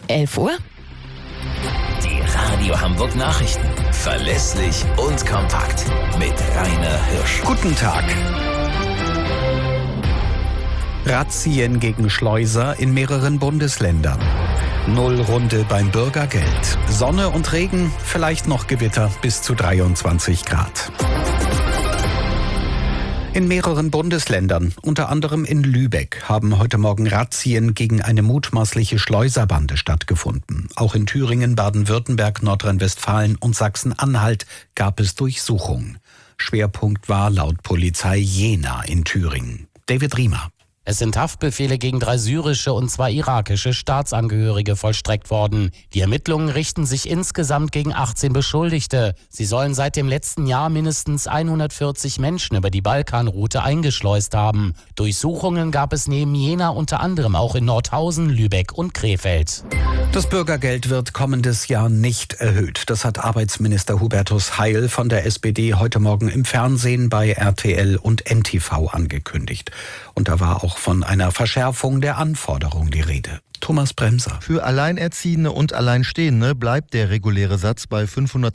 11 Uhr. Die Radio Hamburg Nachrichten. Verlässlich und kompakt. Mit Rainer Hirsch. Guten Tag. Razzien gegen Schleuser in mehreren Bundesländern. Nullrunde beim Bürgergeld. Sonne und Regen, vielleicht noch Gewitter bis zu 23 Grad. In mehreren Bundesländern, unter anderem in Lübeck, haben heute Morgen Razzien gegen eine mutmaßliche Schleuserbande stattgefunden. Auch in Thüringen, Baden-Württemberg, Nordrhein-Westfalen und Sachsen-Anhalt gab es Durchsuchungen. Schwerpunkt war laut Polizei Jena in Thüringen. David Riemer. Es sind Haftbefehle gegen 3 syrische und 2 irakische Staatsangehörige vollstreckt worden. Die Ermittlungen richten sich insgesamt gegen 18 Beschuldigte. Sie sollen seit dem letzten Jahr mindestens 140 Menschen über die Balkanroute eingeschleust haben. Durchsuchungen gab es neben Jena unter anderem auch in Nordhausen, Lübeck und Krefeld. Das Bürgergeld wird kommendes Jahr nicht erhöht. Das hat Arbeitsminister Hubertus Heil von der SPD heute Morgen im Fernsehen bei RTL und NTV angekündigt. Und da war auch von einer Verschärfung der Anforderung die Rede. Thomas Bremser. Für Alleinerziehende und Alleinstehende bleibt der reguläre Satz bei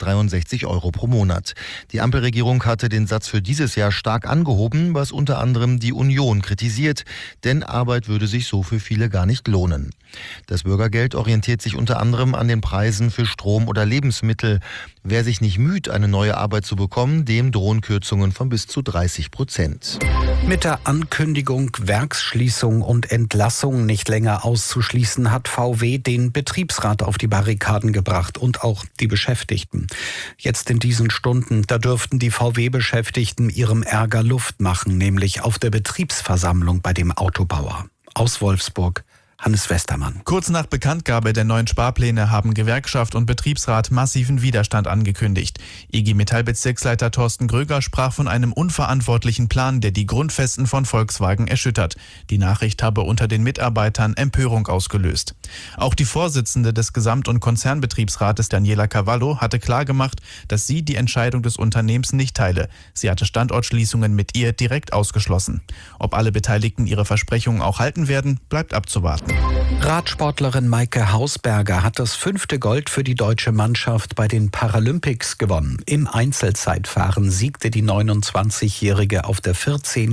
563 € pro Monat. Die Ampelregierung hatte den Satz für dieses Jahr stark angehoben, was unter anderem die Union kritisiert, denn Arbeit würde sich so für viele gar nicht lohnen. Das Bürgergeld orientiert sich unter anderem an den Preisen für Strom oder Lebensmittel. Wer sich nicht müht, eine neue Arbeit zu bekommen, dem drohen Kürzungen von bis zu 30%. Mit der Ankündigung, Werksschließung und Entlassung nicht länger auszuschließen, hat VW den Betriebsrat auf die Barrikaden gebracht und auch die Beschäftigten. Jetzt in diesen Stunden, da dürften die VW-Beschäftigten ihrem Ärger Luft machen, nämlich auf der Betriebsversammlung bei dem Autobauer. Aus Wolfsburg, Hannes Westermann. Kurz nach Bekanntgabe der neuen Sparpläne haben Gewerkschaft und Betriebsrat massiven Widerstand angekündigt. IG Metall-Bezirksleiter Thorsten Gröger sprach von einem unverantwortlichen Plan, der die Grundfesten von Volkswagen erschüttert. Die Nachricht habe unter den Mitarbeitern Empörung ausgelöst. Auch die Vorsitzende des Gesamt- und Konzernbetriebsrates Daniela Cavallo hatte klargemacht, dass sie die Entscheidung des Unternehmens nicht teile. Sie hatte Standortschließungen mit ihr direkt ausgeschlossen. Ob alle Beteiligten ihre Versprechungen auch halten werden, bleibt abzuwarten. Radsportlerin Maike Hausberger hat das 5. Gold für die deutsche Mannschaft bei den Paralympics gewonnen. Im Einzelzeitfahren siegte die 29-Jährige auf der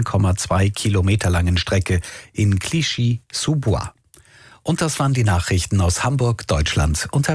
14,2 Kilometer langen Strecke in Clichy-sous-Bois. Und das waren die Nachrichten aus Hamburg, Deutschland und